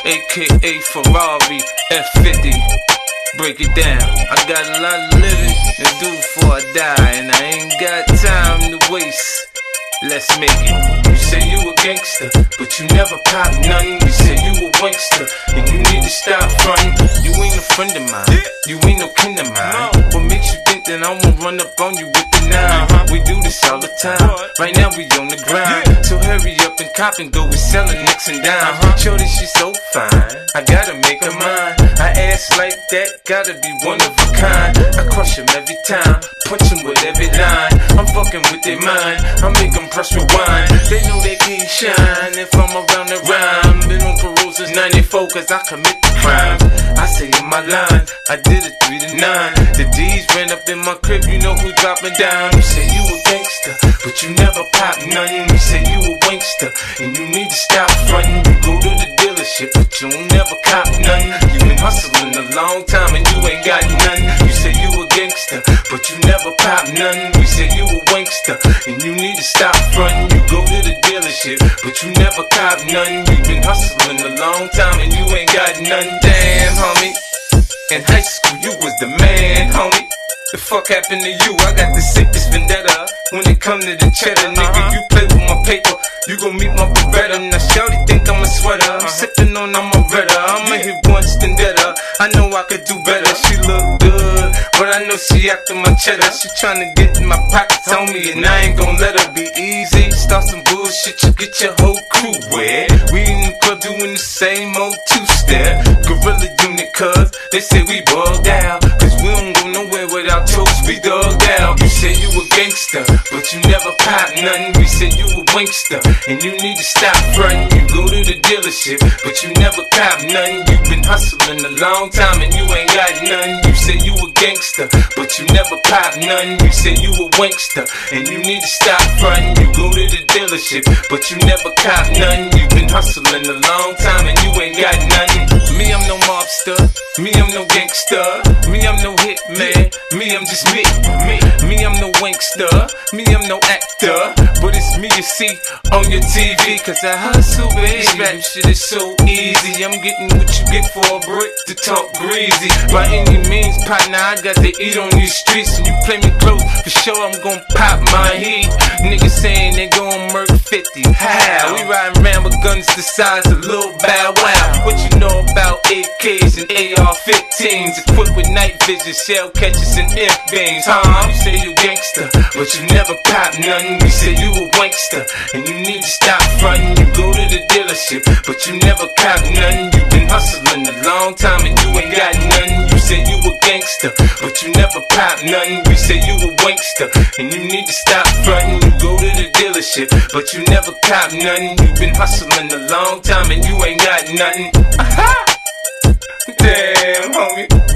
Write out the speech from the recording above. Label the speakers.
Speaker 1: aka Ferrari F50. Break it down. I got a lot of living to do before I die, and I ain't got time to waste. Let's make it. You say you a gangster, but you never pop nothing. You say you a wankster, and you need to stop frontin'. You ain't a friend of mine, you ain't no kin of mine. What makes you think that I won't run up on you with the 9? We do this all the time. Right now we on the grind, so hurry up and cop and go. We sellin' nicks and dimes. Shorty, she's so fine, I gotta make her mine. I ass like that, gotta be one of a kind. I crush him every time, punch him with every line. I'm fucking with their mind, I make them press rewind. They know they can't shine if I'm around the rhyme. Been on parole since 94 cause I commit the crime. I say in my line, I did it 3 to 9. The D's ran up in my crib, you know who dropping down. You say you a gangster, but you never pop nothing. You say you a wankster, and you need to stop frontin'. You go to the dealership, but you don't never cop nothing. You been hustling a long time and you ain't got nothing. You say you a gangster, but you never pop nothing. We say you a wankster, and you need to stop frontin'. You go to the dealership, but you never cop nothing. You been hustling a long time and you ain't got nothing. Damn, homie, in high school you was the man, homie. The fuck happened to you? I got the sickest vendetta. When it come to the cheddar, nigga, you play with my paper, you gon' meet my Beretta. Now shawty think I'm a sweater, I'm sippin' on I'm a redder. I'ma hit once then better, I know I could do better. She look good, but I know she after my cheddar. She tryna get in my pockets on me, and I ain't gon' let her be easy. Start some bullshit, you get your whole crew wet. We in the club doing the same old two-step. Gorilla unit, cuz they say we bugged out, cause we don't go nowhere without toast, we dug out. You say you a gangster, but you never pop nothing. We say you a wankster, and you need to stop frontin'. You go to the dealership, but you never cop nothing. You been hustling a long time and you ain't got nothing. You say you a gangster, but you never pop nothing. You say you a wankster, and you need to stop frontin'. You go to the dealership, but you never cop nothing. You been hustling a long time and you ain't got nothing. Me, I'm no mobster. Me, I'm no gangster. Me, I'm no hitman. Me, I'm just me. Me, I'm no wankster. Me, I'm no actor. But it's me you see on your TV, cause I hustle, baby. Rap shit is so easy. I'm getting what you get for a brick to talk greasy. By any means, partner, I got to eat on these streets. And you play me close, for sure I'm gon' pop my heat. Niggas saying they gon' murk 50. How? We riding around with guns the size of Lil Bow Wow. What you know about AKs and AR-15s? Equipped with night vision, shell catchers and F-beams. You say you gangster, but you never pop nothing. We say you a wankster, and you need to stop frontin'. You go to the dealership, but you never cop nothing. You been hustling a long time and you ain't got nothing. You say you a gangster, but you never pop nothing. We say you a wankster, and you need to stop frontin'. You go to the dealership, but you never cop nothing. You been hustling a long time and you ain't got nothing. Damn, homie.